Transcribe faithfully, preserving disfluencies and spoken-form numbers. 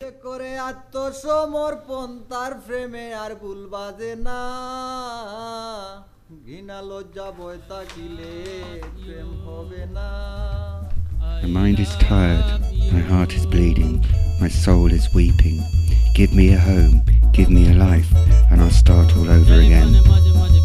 করে আত্মসমর্পণ তার প্রেমে আর ভুল বাজে না ঘৃণা লজ্জা ভয় থাকিলে প্রেম হবে না My mind is tired, my heart is bleeding, my soul is weeping. Give me a home, give me a life, and I'll start all over again.